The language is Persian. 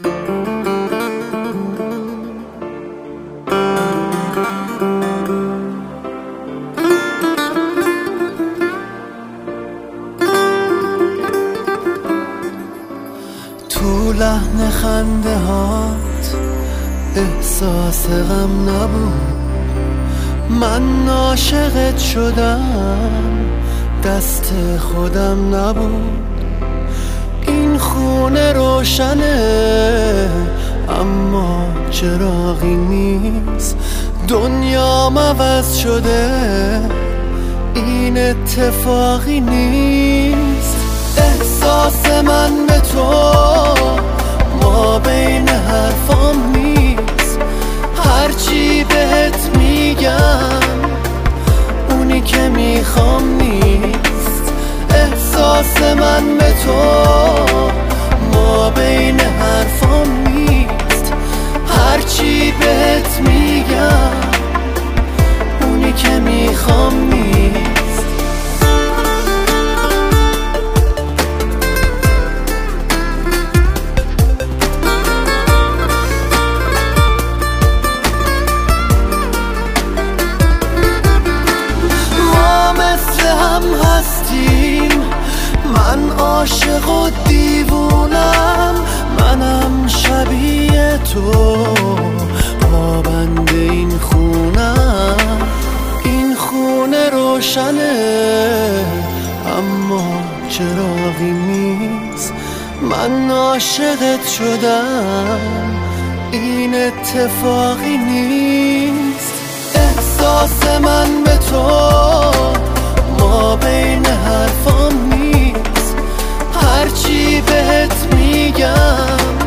تو لحن خنده هات احساس غم نبود، من عاشقت شدم دست خودم نبود. این خونه روشنه اما چراغی نیست، دنیام عوض شده این اتفاقی نیست. احساس من به تو ما بین حرفام نیست، هرچی بهت میگم اونی که میخوام نیست. احساس من به تو ما بین حرفام نیست، هرچی بهت میگم اونی که میخوام نیست. من عاشق و دیوونم، منم شبیه تو پابند این خونم. این خونه روشنه اما چراغی نیست، من عاشقت شدم این اتفاقی نیست. احساس من به تو ما بین حرفام نیست، هرچی بهت میگم